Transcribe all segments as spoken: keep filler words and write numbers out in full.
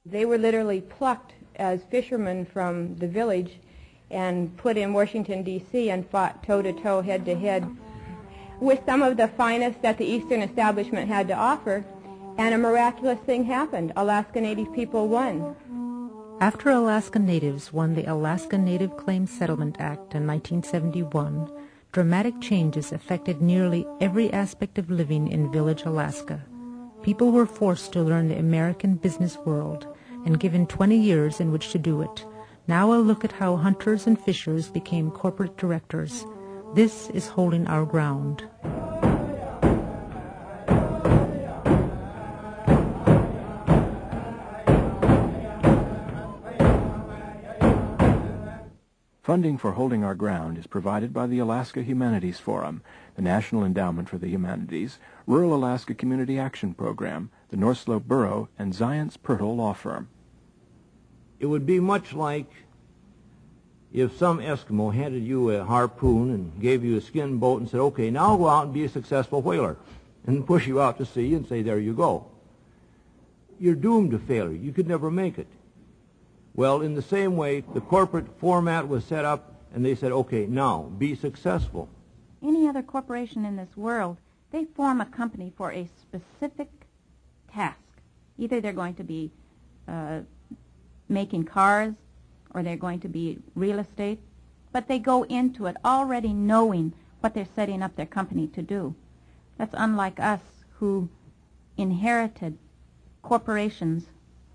They were literally plucked as fishermen from the village and put in Washington, D C and fought toe-to-toe, head-to-head with some of the finest that the Eastern establishment had to offer, and a miraculous thing happened. Alaska Native people won. After Alaska Natives won the Alaska Native Claims Settlement Act in nineteen seventy-one, dramatic changes affected nearly every aspect of living in Village, Alaska. People were forced to learn the American business world and given twenty years in which to do it. Now a look at how hunters and fishers became corporate directors. This is Holding Our Ground. Funding for Holding Our Ground is provided by the Alaska Humanities Forum, the National Endowment for the Humanities, Rural Alaska Community Action Program, the North Slope Borough, and Zions Pertle Law Firm. It would be much like if some Eskimo handed you a harpoon and gave you a skin boat and said, okay, now go out and be a successful whaler, and push you out to sea and say, there you go. You're doomed to failure. You could never make it. Well, in the same way, the corporate format was set up, and they said, okay, now, be successful. Any other corporation in this world, they form a company for a specific task. Either they're going to be uh, making cars, or they're going to be real estate, but they go into it already knowing what they're setting up their company to do. That's unlike us, who inherited corporations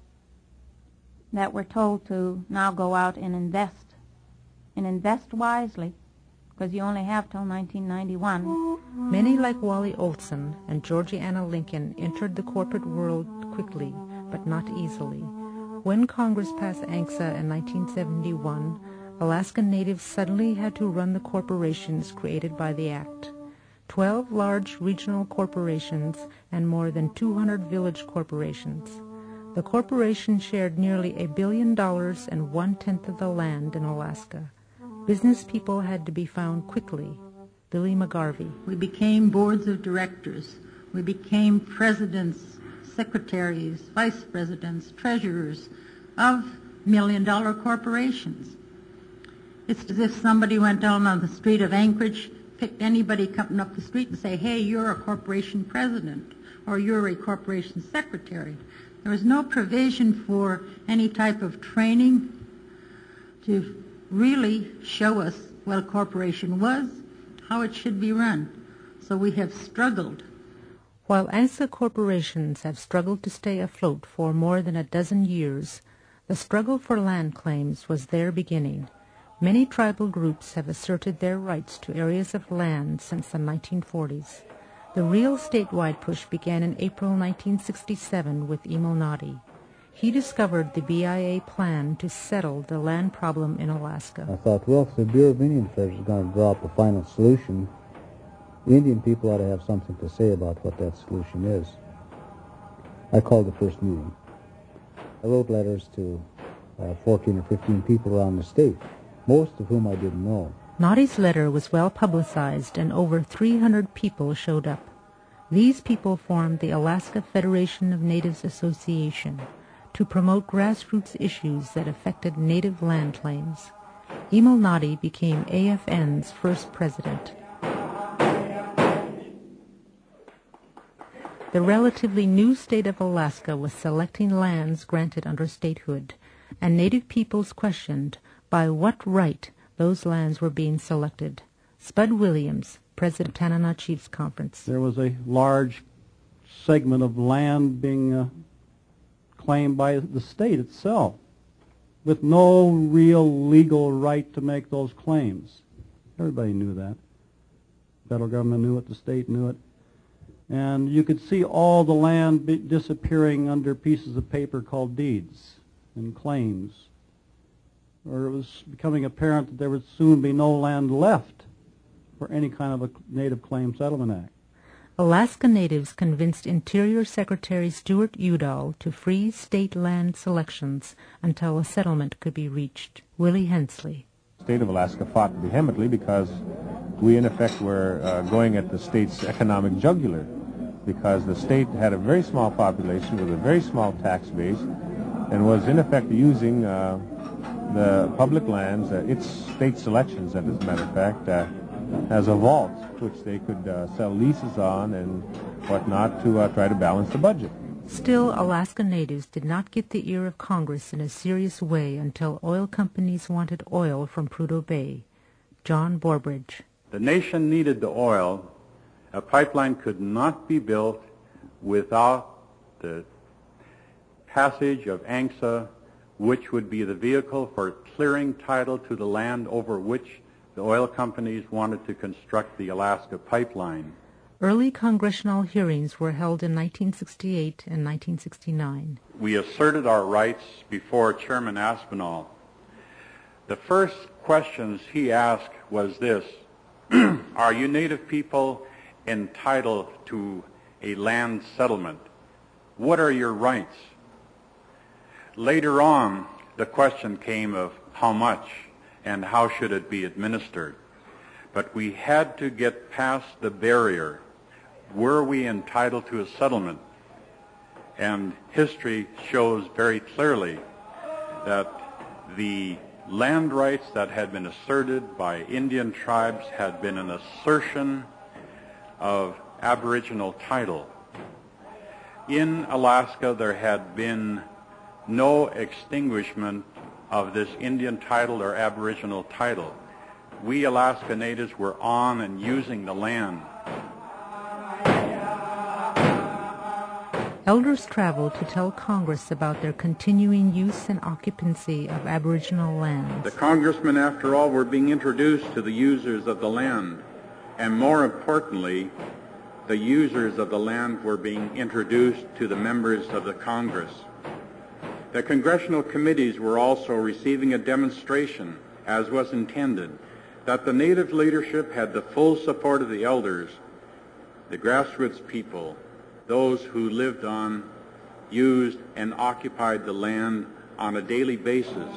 that we're told to now go out and invest, and invest wisely, because you only have till nineteen ninety-one. Many like Wally Olson and Georgiana Lincoln entered the corporate world quickly, but not easily. When Congress passed A N C S A in nineteen seventy-one, Alaska Natives suddenly had to run the corporations created by the Act. Twelve large regional corporations and more than two hundred village corporations. The corporation shared nearly a billion dollars and one-tenth of the land in Alaska. Business people had to be found quickly. Billy McGarvey. We became boards of directors. We became presidents, secretaries, vice presidents, treasurers of million-dollar corporations. It's as if somebody went down on the street of Anchorage, picked anybody coming up the street and say, hey, you're a corporation president, or you're a corporation secretary. There was no provision for any type of training to really show us what a corporation was, how it should be run. So we have struggled. While A N C S A corporations have struggled to stay afloat for more than a dozen years, the struggle for land claims was their beginning. Many tribal groups have asserted their rights to areas of land since the nineteen forties. The real statewide push began in April nineteen sixty-seven with Emil Noddy. He discovered the B I A plan to settle the land problem in Alaska. I thought, well, if the Bureau of Indian Affairs is going to draw up a final solution, the Indian people ought to have something to say about what that solution is. I called the first meeting. I wrote letters to uh, fourteen or fifteen people around the state, most of whom I didn't know. Noddy's letter was well publicized, and over three hundred people showed up. These people formed the Alaska Federation of Natives Association to promote grassroots issues that affected native land claims. Emil Noddy became A F N's first president. The relatively new state of Alaska was selecting lands granted under statehood, and Native peoples questioned by what right those lands were being selected. Spud Williams, president of Tanana Chiefs Conference. There was a large segment of land being uh, claimed by the state itself, with no real legal right to make those claims. Everybody knew that. The federal government knew it, the state knew it. And you could see all the land be disappearing under pieces of paper called deeds and claims. Or it was becoming apparent that there would soon be no land left for any kind of a Native Claim Settlement Act. Alaska Natives convinced Interior Secretary Stuart Udall to freeze state land selections until a settlement could be reached. Willie Hensley. The state of Alaska fought vehemently because we, in effect, were uh, going at the state's economic jugular, because the state had a very small population with a very small tax base, and was in effect using uh, the public lands, uh, its state selections, as a matter of fact, uh, as a vault which they could uh, sell leases on and whatnot to uh, try to balance the budget. Still, Alaska Natives did not get the ear of Congress in a serious way until oil companies wanted oil from Prudhoe Bay. John Borbridge. The nation needed the oil. A pipeline could not be built without the passage of A N C S A, which would be the vehicle for clearing title to the land over which the oil companies wanted to construct the Alaska pipeline. Early congressional hearings were held in nineteen sixty-eight and nineteen sixty-nine. We asserted our rights before Chairman Aspinall. The first questions he asked was this: are you Native people entitled to a land settlement? What are your rights? Later on, the question came of how much and how should it be administered. But we had to get past the barrier. Were we entitled to a settlement? And history shows very clearly that the land rights that had been asserted by Indian tribes had been an assertion of Aboriginal title. In Alaska, there had been no extinguishment of this Indian title or Aboriginal title. We Alaska Natives were on and using the land. Elders traveled to tell Congress about their continuing use and occupancy of Aboriginal lands. The congressmen, after all, were being introduced to the users of the land, and more importantly, the users of the land were being introduced to the members of the Congress. The congressional committees were also receiving a demonstration, as was intended, that the Native leadership had the full support of the elders, the grassroots people, those who lived on, used, and occupied the land on a daily basis.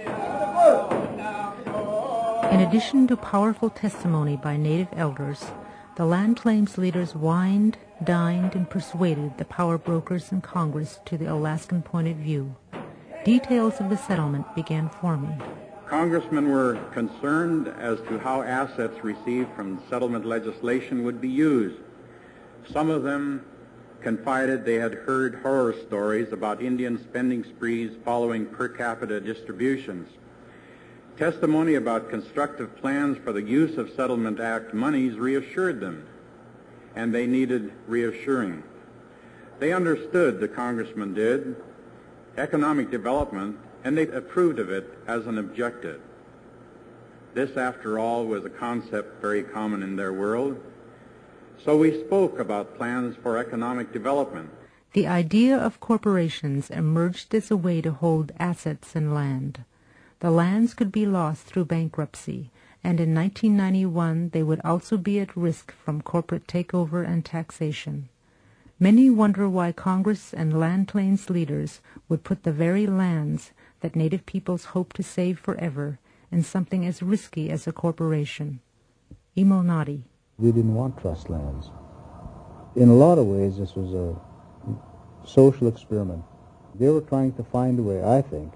In addition to powerful testimony by Native elders, the land claims leaders wined, dined, and persuaded the power brokers in Congress to the Alaskan point of view. Details of the settlement began forming. Congressmen were concerned as to how assets received from settlement legislation would be used. Some of them confided they had heard horror stories about Indian spending sprees following per capita distributions. Testimony about constructive plans for the use of Settlement Act monies reassured them, and they needed reassuring. They understood, the congressmen did, economic development, and they approved of it as an objective. This, after all, was a concept very common in their world. So we spoke about plans for economic development. The idea of corporations emerged as a way to hold assets and land. The lands could be lost through bankruptcy, and in nineteen ninety-one they would also be at risk from corporate takeover and taxation. Many wonder why Congress and land claims leaders would put the very lands that Native peoples hope to save forever in something as risky as a corporation. Emo Nadi. We didn't want trust lands. In a lot of ways, this was a social experiment. They were trying to find a way, I think,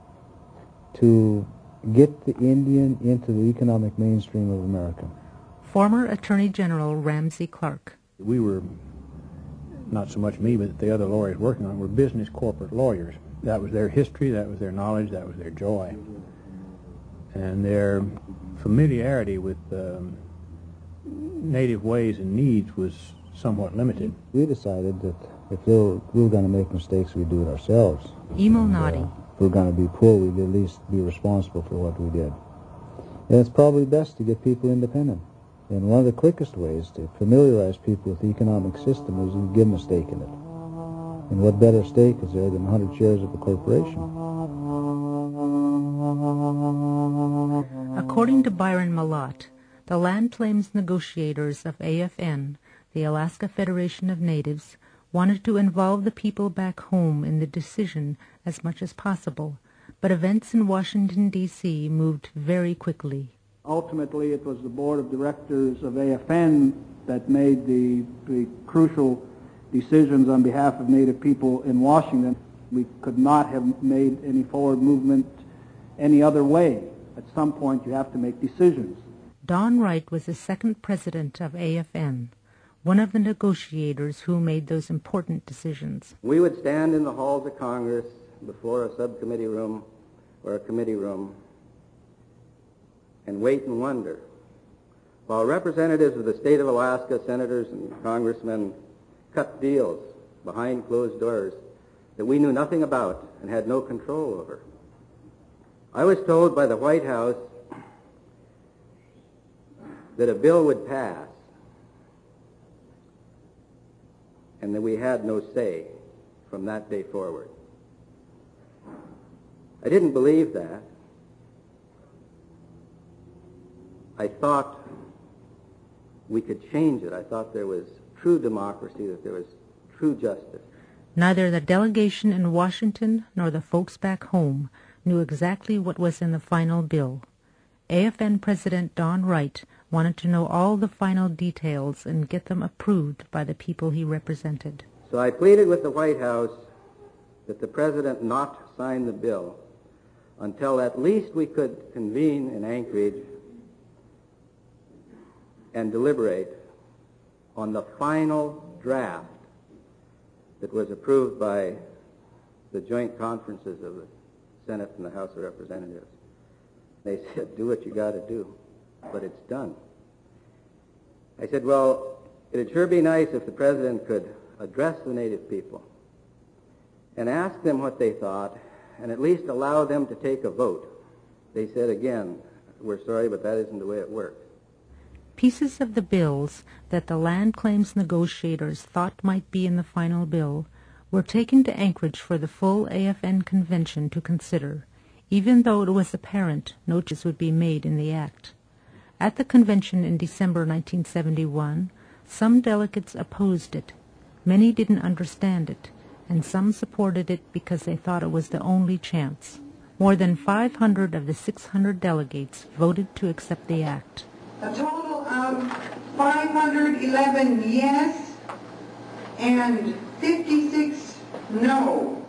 to get the Indian into the economic mainstream of America. Former Attorney General Ramsey Clark. We were, not so much me, but the other lawyers working on it, were business corporate lawyers. That was their history, that was their knowledge, that was their joy. And their familiarity with um, Native ways and needs was somewhat limited. We decided that if they were, we were going to make mistakes, we'd do it ourselves. Emo Nadi. Uh, if we were going to be poor, we'd at least be responsible for what we did. And it's probably best to get people independent. And one of the quickest ways to familiarize people with the economic system is you give them a stake in it. And what better stake is there than one hundred shares of a corporation? According to Byron Malott, the land claims negotiators of A F N, the Alaska Federation of Natives, wanted to involve the people back home in the decision as much as possible, but events in Washington, D C moved very quickly. Ultimately, it was the board of directors of A F N that made the, the crucial decisions on behalf of Native people in Washington. We could not have made any forward movement any other way. At some point, you have to make decisions. Don Wright was the second president of A F N, one of the negotiators who made those important decisions. We would stand in the halls of Congress before a subcommittee room or a committee room and wait and wonder, while representatives of the state of Alaska, senators and congressmen, cut deals behind closed doors that we knew nothing about and had no control over. I was told by the White House that a bill would pass and that we had no say from that day forward. I didn't believe that. I thought we could change it. I thought there was true democracy, that there was true justice. Neither the delegation in Washington nor the folks back home knew exactly what was in the final bill. A F N President Don Wright wanted to know all the final details and get them approved by the people he represented. So I pleaded with the White House that the President not sign the bill until at least we could convene in Anchorage and deliberate on the final draft that was approved by the joint conferences of the Senate and the House of Representatives. They said, do what you got to do, but it's done. I said, well, it'd sure be nice if the President could address the Native people and ask them what they thought and at least allow them to take a vote. They said, again, we're sorry, but that isn't the way it works. Pieces of the bills that the land claims negotiators thought might be in the final bill were taken to Anchorage for the full A F N convention to consider, even though it was apparent no changes would be made in the act. At the convention in December nineteen seventy-one, some delegates opposed it. Many didn't understand it, and some supported it because they thought it was the only chance. More than five hundred of the six hundred delegates voted to accept the act. A total of five hundred eleven yes and fifty-six no.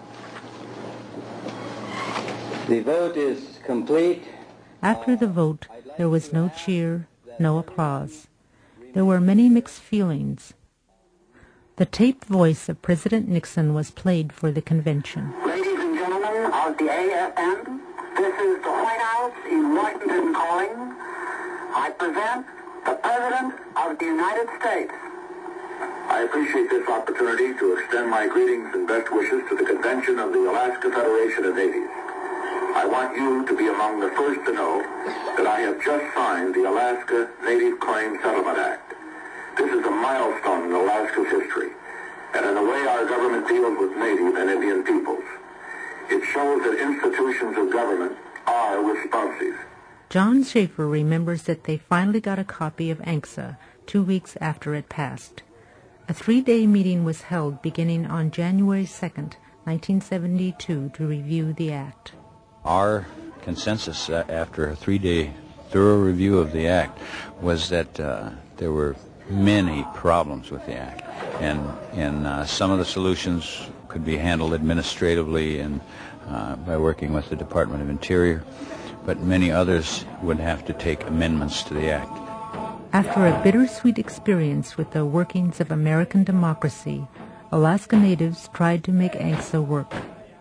The vote is complete. After the vote, there was no cheer, no applause. There were many mixed feelings. The taped voice of President Nixon was played for the convention. Ladies and gentlemen of the A F N, this is the White House in Washington calling. I present the President of the United States. I appreciate this opportunity to extend my greetings and best wishes to the convention of the Alaska Federation of Natives. I want you to be among the first to know that I have just signed the Alaska Native Claims Settlement Act. This is a milestone in Alaska's history, and in the way our government deals with Native and Indian peoples. It shows that institutions of government are responsive. John Schaefer remembers that they finally got a copy of A N C S A two weeks after it passed. A three-day meeting was held beginning on January second, nineteen seventy-two, to review the act. Our consensus uh, after a three-day thorough review of the act was that uh, there were many problems with the act, and, and uh, some of the solutions could be handled administratively and uh, by working with the Department of Interior, but many others would have to take amendments to the act. After a bittersweet experience with the workings of American democracy, Alaska Natives tried to make A N C S A work.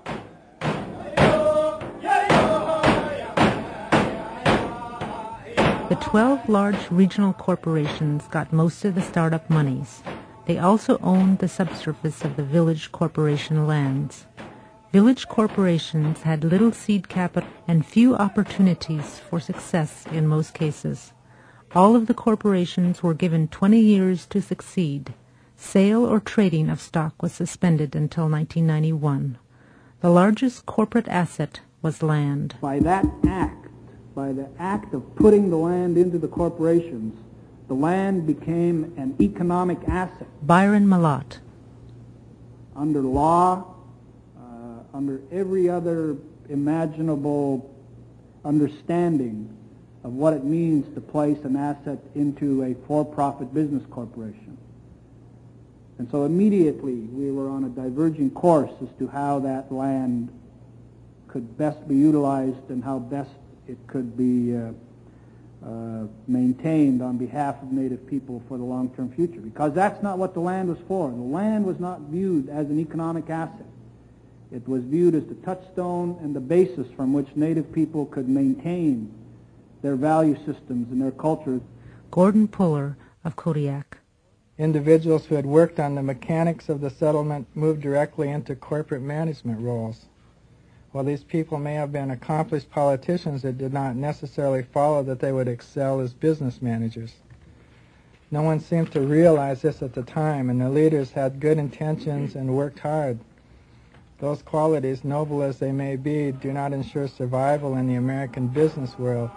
The twelve large regional corporations got most of the startup monies. They also owned the subsurface of the village corporation lands. Village corporations had little seed capital and few opportunities for success in most cases. All of the corporations were given twenty years to succeed. Sale or trading of stock was suspended until nineteen ninety-one. The largest corporate asset was land. By that act, by the act of putting the land into the corporations, the land became an economic asset. Byron Malott. Under law, uh, under every other imaginable understanding of what it means to place an asset into a for-profit business corporation. And so immediately we were on a diverging course as to how that land could best be utilized and how best it could be uh, uh, maintained on behalf of Native people for the long-term future. Because that's not what the land was for. The land was not viewed as an economic asset. It was viewed as the touchstone and the basis from which Native people could maintain their value systems and their cultures. Gordon Puller of Kodiak. Individuals who had worked on the mechanics of the settlement moved directly into corporate management roles. While these people may have been accomplished politicians, it did not necessarily follow that they would excel as business managers. No one seemed to realize this at the time, and the leaders had good intentions and worked hard. Those qualities, noble as they may be, do not ensure survival in the American business world.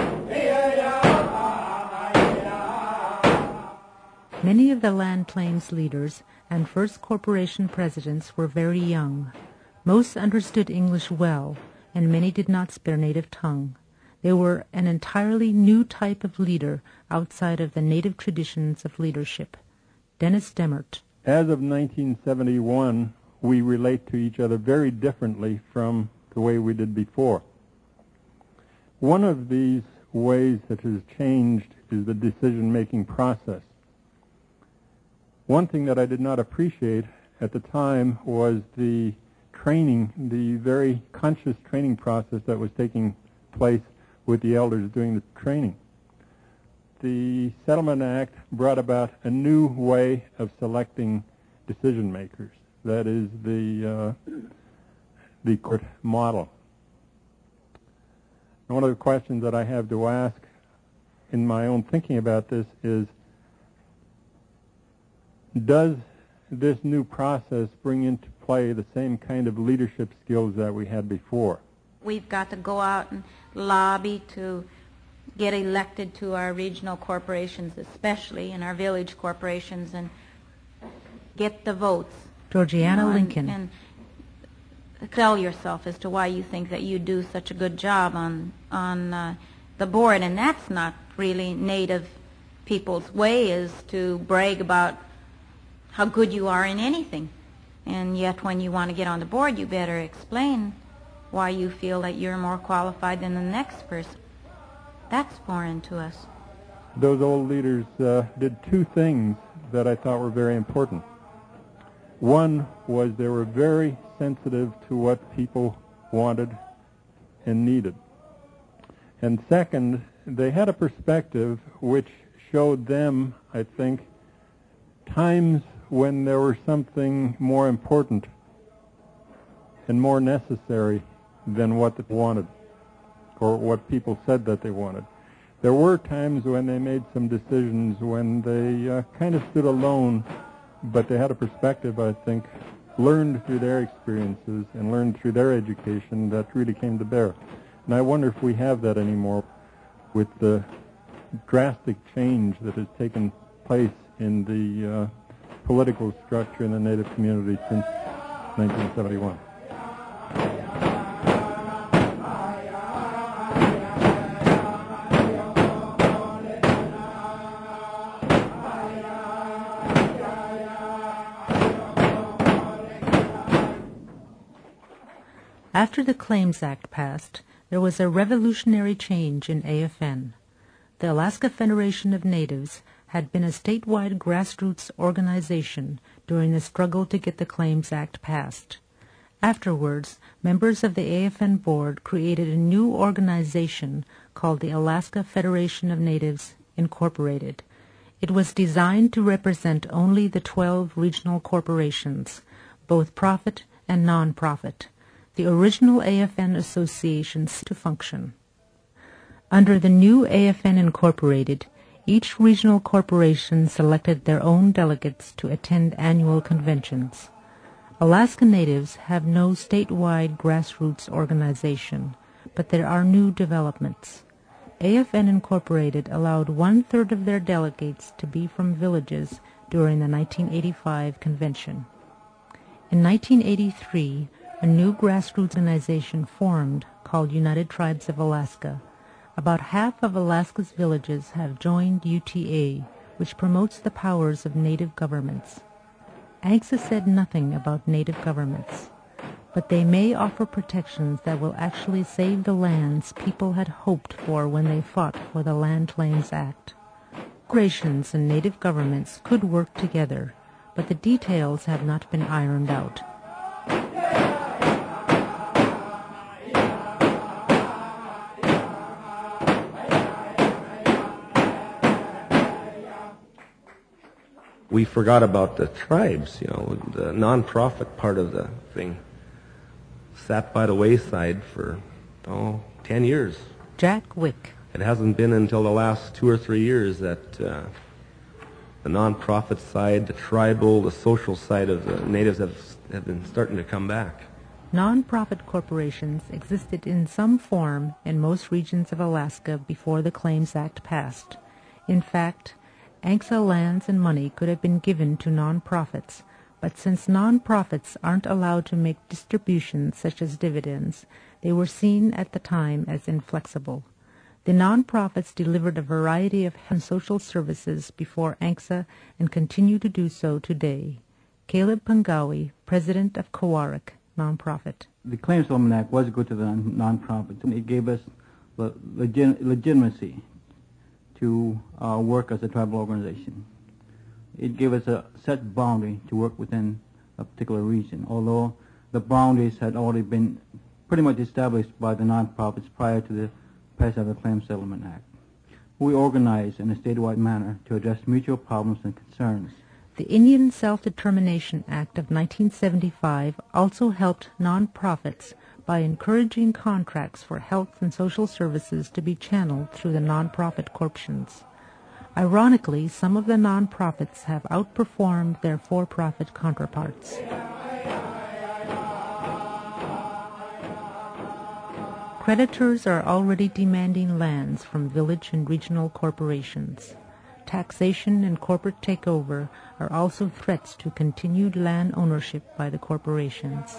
Many of the land claims leaders and first corporation presidents were very young. Most understood English well, and many did not speak their native tongue. They were an entirely new type of leader outside of the native traditions of leadership. Dennis Demmert. As of nineteen seventy-one, we relate to each other very differently from the way we did before. One of these ways that has changed is the decision-making process. One thing that I did not appreciate at the time was the training, the very conscious training process that was taking place with the elders doing the training. The Settlement Act brought about a new way of selecting decision makers. That is the uh, the court model. And one of the questions that I have to ask in my own thinking about this is, does this new process bring into play the same kind of leadership skills that we had before? We've got to go out and lobby to get elected to our regional corporations, especially in our village corporations, and get the votes. Georgiana You know, and- Lincoln. And tell yourself as to why you think that you do such a good job on on uh, the board, and that's not really Native people's way, is to brag about how good you are in anything. And yet when you want to get on the board, you better explain why you feel that you're more qualified than the next person. That's foreign to us. Those old leaders uh, did two things that I thought were very important. One was they were very sensitive to what people wanted and needed. And second, they had a perspective which showed them, I think, times when there was something more important and more necessary than what they wanted or what people said that they wanted. There were times when they made some decisions when they uh, kind of stood alone, but they had a perspective, I think, learned through their experiences and learned through their education that really came to bear. And I wonder if we have that anymore with the drastic change that has taken place in the uh, political structure in the Native community since nineteen seventy-one. After the Claims Act passed, there was a revolutionary change in A F N. The Alaska Federation of Natives had been a statewide grassroots organization during the struggle to get the Claims Act passed. Afterwards, members of the A F N board created a new organization called the Alaska Federation of Natives, Incorporated. It was designed to represent only the twelve regional corporations, both profit and non-profit. The original A F N associations to function. Under the new A F N Incorporated, each regional corporation selected their own delegates to attend annual conventions. Alaska Natives have no statewide grassroots organization, but there are new developments. A F N Incorporated allowed one-third of their delegates to be from villages during the nineteen eighty-five convention. In nineteen eighty-three, a new grassroots organization formed called United Tribes of Alaska. About half of Alaska's villages have joined U T A, which promotes the powers of Native governments. ANCSA said nothing about Native governments, but they may offer protections that will actually save the lands people had hoped for when they fought for the Land Claims Act. Corporations and Native governments could work together, but the details have not been ironed out. We forgot about the tribes, you know, the non-profit part of the thing sat by the wayside for, oh, ten years. Jack Wick. It hasn't been until the last two or three years that uh, the non-profit side, the tribal, the social side of the natives have, have been starting to come back. Non-profit corporations existed in some form in most regions of Alaska before the Claims Act passed. In fact, ANCSA lands and money could have been given to non-profits, but since non-profits aren't allowed to make distributions such as dividends, they were seen at the time as inflexible. The non-profits delivered a variety of health and social services before ANCSA and continue to do so today. Caleb Pungawi, president of Kowarek nonprofit. The Claims Settlement Act was good to the non-profits, and it gave us le- legit- legitimacy to uh, work as a tribal organization. It gave us a set boundary to work within a particular region, although the boundaries had already been pretty much established by the nonprofits prior to the passage of the Claims Settlement Act. We organized in a statewide manner to address mutual problems and concerns. The Indian Self-Determination Act of nineteen seventy-five also helped nonprofits by encouraging contracts for health and social services to be channeled through the nonprofit corporations. Ironically, some of the nonprofits have outperformed their for-profit counterparts. Creditors are already demanding lands from village and regional corporations. Taxation and corporate takeover are also threats to continued land ownership by the corporations.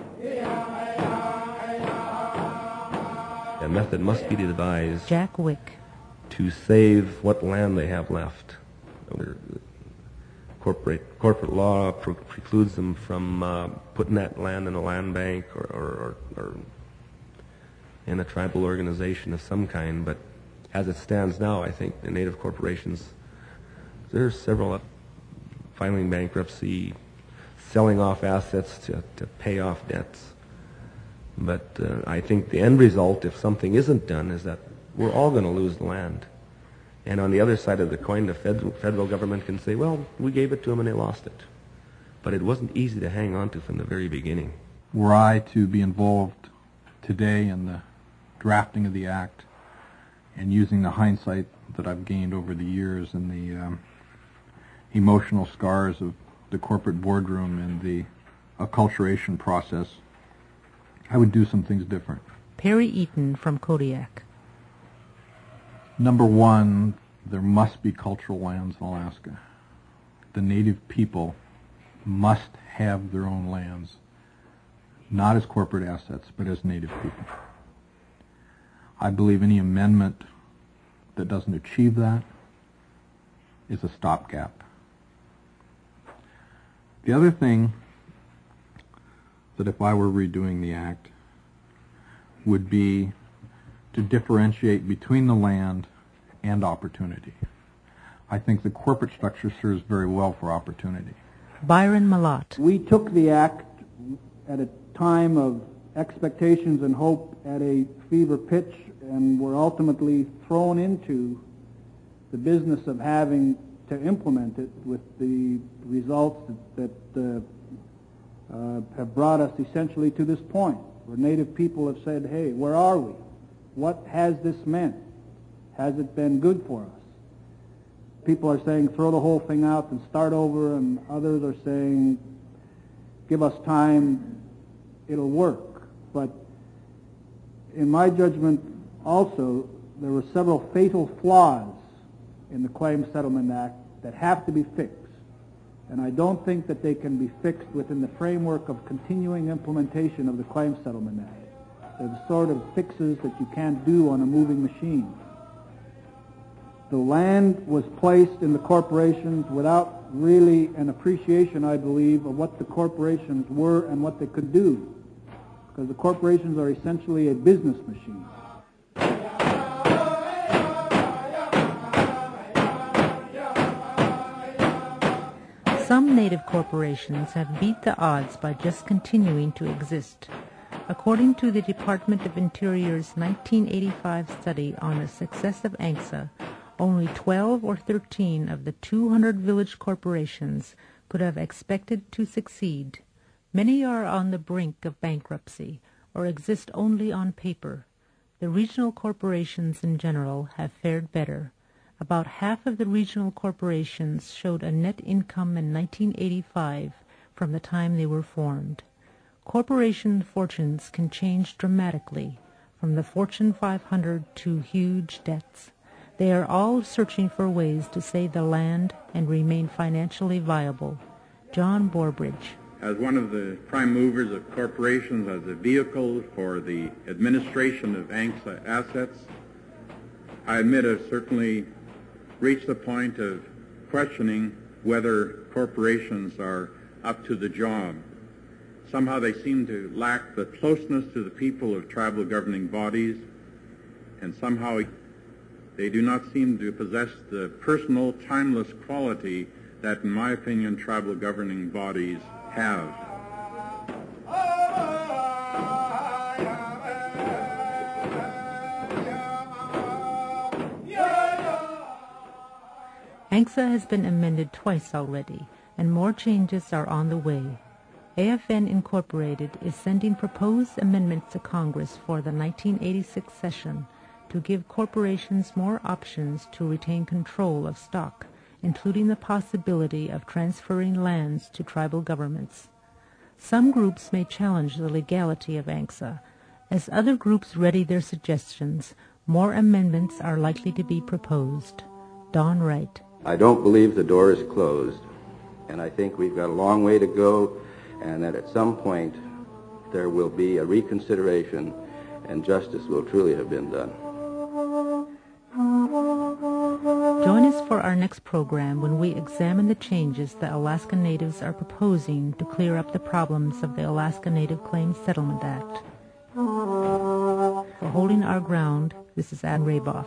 A method must be devised Jack Wick. to save what land they have left. Corporate, corporate law pre- precludes them from uh, putting that land in a land bank or, or, or, or in a tribal organization of some kind, but as it stands now, I think the native corporations, there's several filing bankruptcy, selling off assets to, to pay off debts. But uh, I think the end result, if something isn't done, is that we're all going to lose the land. And on the other side of the coin, the federal, federal government can say, well, we gave it to them and they lost it. But it wasn't easy to hang on to from the very beginning. Were I to be involved today in the drafting of the Act and using the hindsight that I've gained over the years and the um, emotional scars of the corporate boardroom and the acculturation process, I would do some things different. Perry Eaton from Kodiak. Number one, there must be cultural lands in Alaska. The native people must have their own lands, not as corporate assets, but as native people. I believe any amendment that doesn't achieve that is a stopgap. The other thing that if I were redoing the Act would be to differentiate between the land and opportunity. I think the corporate structure serves very well for opportunity. Byron Malott. We took the Act at a time of expectations and hope at a fever pitch, and were ultimately thrown into the business of having to implement it with the results that, that uh, uh, have brought us essentially to this point, where Native people have said, hey, where are we? What has this meant? Has it been good for us? People are saying throw the whole thing out and start over, and others are saying give us time, it'll work. But in my judgment also, there were several fatal flaws in the Claims Settlement Act that have to be fixed. And I don't think that they can be fixed within the framework of continuing implementation of the Claims Settlement Act. They're the sort of fixes that you can't do on a moving machine. The land was placed in the corporations without really an appreciation, I believe, of what the corporations were and what they could do, because the corporations are essentially a business machine. Some native corporations have beat the odds by just continuing to exist. According to the Department of Interior's nineteen eighty-five study on the success of ANCSA, only twelve or thirteen of the two hundred village corporations could have expected to succeed. Many are on the brink of bankruptcy or exist only on paper. The regional corporations in general have fared better. About half of the regional corporations showed a net income in nineteen eighty-five from the time they were formed. Corporation fortunes can change dramatically, from the Fortune five hundred to huge debts. They are all searching for ways to save the land and remain financially viable. John Borbridge. As one of the prime movers of corporations as a vehicle for the administration of ANCSA assets, I admit I've certainly reached the point of questioning whether corporations are up to the job. Somehow they seem to lack the closeness to the people of tribal governing bodies, and somehow they do not seem to possess the personal, timeless quality that, in my opinion, tribal governing bodies have. ANCSA has been amended twice already, and more changes are on the way. A F N Incorporated is sending proposed amendments to Congress for the nineteen eighty-six session to give corporations more options to retain control of stock, including the possibility of transferring lands to tribal governments. Some groups may challenge the legality of ANCSA. As other groups ready their suggestions, more amendments are likely to be proposed. Don Wright. I don't believe the door is closed, and I think we've got a long way to go, and that at some point there will be a reconsideration and justice will truly have been done. Join us for our next program when we examine the changes the Alaska Natives are proposing to clear up the problems of the Alaska Native Claims Settlement Act. For Holding Our Ground, this is Ann Raboff.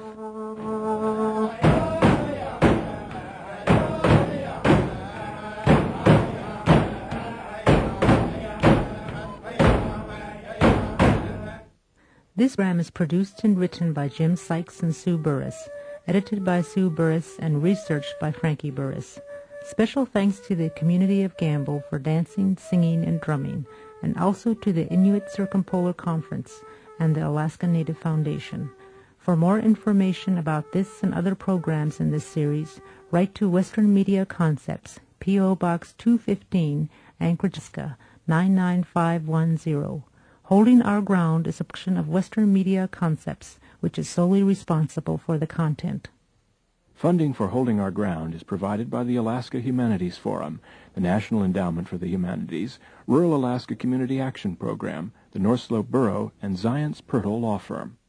This program is produced and written by Jim Sykes and Sue Burris, edited by Sue Burris, and researched by Frankie Burris. Special thanks to the community of Gamble for dancing, singing, and drumming, and also to the Inuit Circumpolar Conference and the Alaska Native Foundation. For more information about this and other programs in this series, write to Western Media Concepts, P O. Box two fifteen, Anchorage, Alaska, nine nine five one zero. Holding Our Ground is a production of Western Media Concepts, which is solely responsible for the content. Funding for Holding Our Ground is provided by the Alaska Humanities Forum, the National Endowment for the Humanities, Rural Alaska Community Action Program, the North Slope Borough, and Zions Pirtle Law Firm.